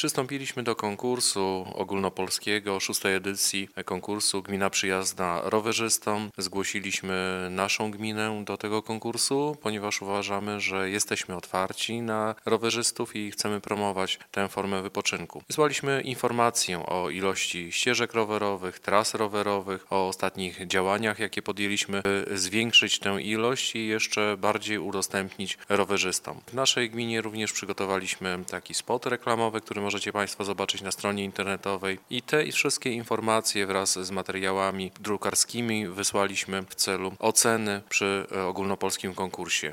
Przystąpiliśmy do konkursu ogólnopolskiego, 6. edycji konkursu Gmina Przyjazna Rowerzystom. Zgłosiliśmy naszą gminę do tego konkursu, ponieważ uważamy, że jesteśmy otwarci na rowerzystów i chcemy promować tę formę wypoczynku. Wysłaliśmy informację o ilości ścieżek rowerowych, tras rowerowych, o ostatnich działaniach, jakie podjęliśmy, by zwiększyć tę ilość i jeszcze bardziej udostępnić rowerzystom. W naszej gminie również przygotowaliśmy taki spot reklamowy, który możecie Państwo zobaczyć na stronie internetowej i te wszystkie informacje wraz z materiałami drukarskimi wysłaliśmy w celu oceny przy ogólnopolskim konkursie.